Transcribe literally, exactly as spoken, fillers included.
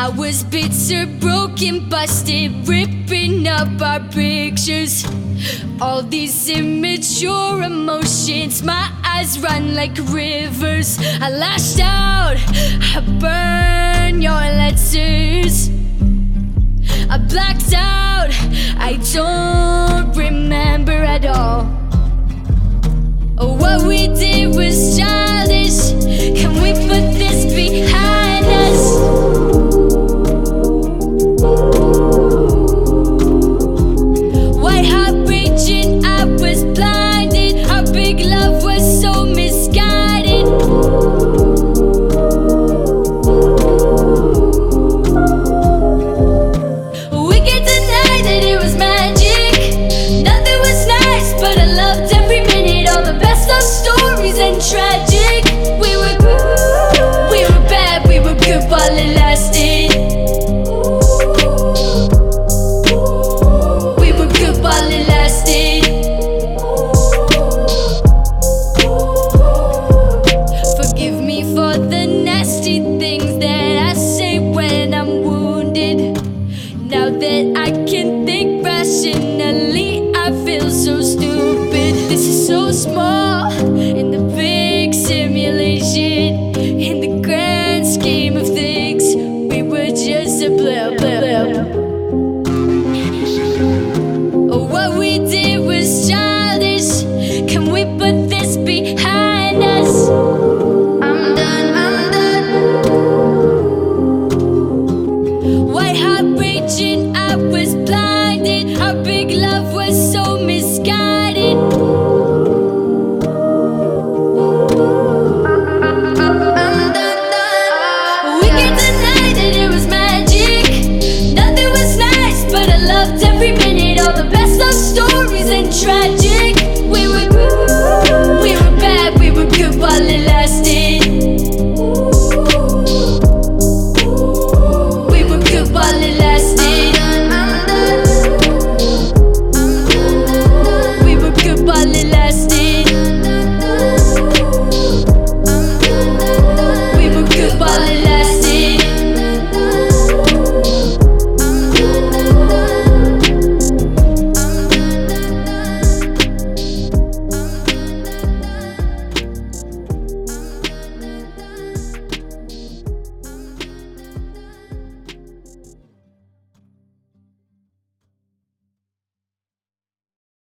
I was bitter, broken, busted, ripping up our pictures. All these immature emotions, my eyes run like rivers. I lashed out, I burned your letters. I blacked out, I don't remember at all. Oh, what we did was childish. Can we put this behind us? White heart raging, I was blinded. Our big love was so misguided. We can't deny that it was magic. Nothing was nice, but I loved every minute. All the best of stories and tragic. We were good, we were bad, we were good while it lasted. We were good while it lasted. Forgive me for the nasty things that I say when I'm wounded. Now that I can think rationally, I feel so stupid. This is so small.